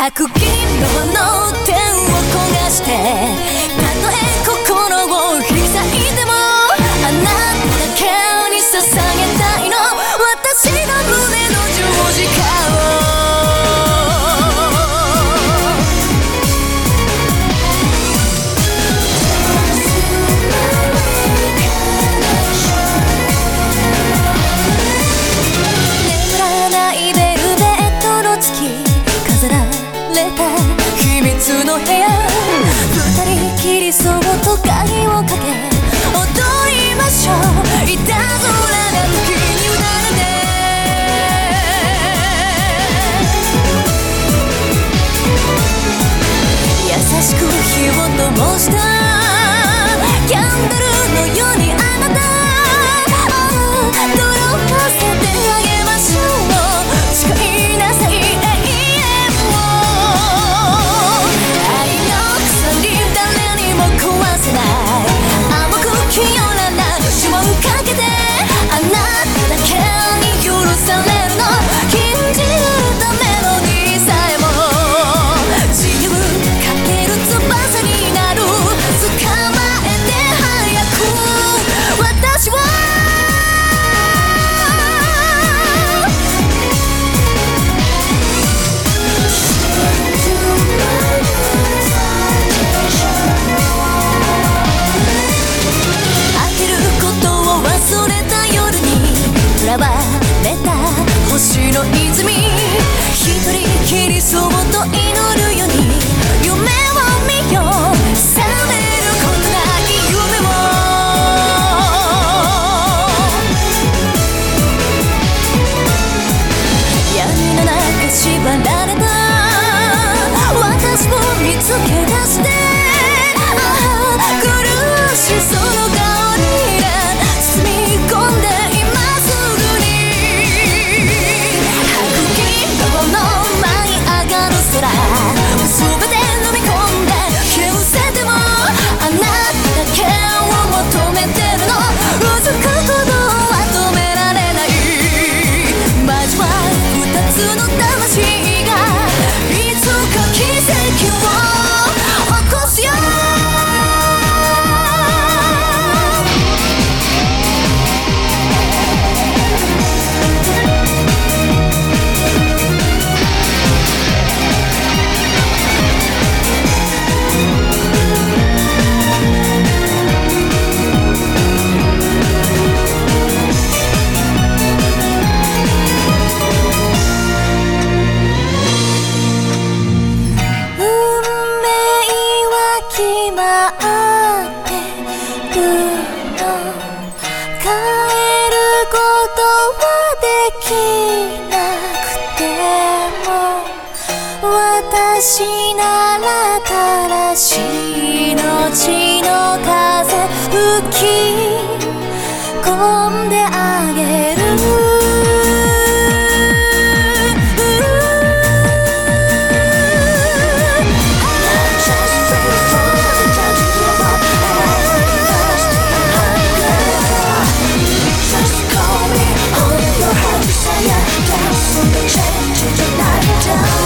白銀色の手を焦がして、たとえ心を引き裂いてもあなただけに捧げたいの、私の胸の十字架を。眠らないベルベットの月、飾られた秘密の部屋、二人きりそっと鍵をかけ踊りましょう、いたずらな時に委ねて。優しく火を灯したキャンドルのようにあなた届かせてあげましょう、誓いなさい永遠を。愛の鎖誰にも壊せない、甘く清らな呪文かけてあなただけに許されるの、禁じたメロディーさえも自由かける翼になる、捕まえて早く私は開けることを忘れた夜に囚われた星の泉、一人きりそっと祈るように夢を見よう、覚めることなき夢を。闇の中縛られた私を見つけ出して、苦しいその顔に包み込んで今すぐに、白銀色の舞い上がる空、全て飲み込んで消せてもあなただけを求めてるの、うずくことは止められない、交わる二つの魂がいつか奇跡を起こすよ。決まってるの、変えることはできなくても、私ならからし命の風吹き込んであげる。Change tonight.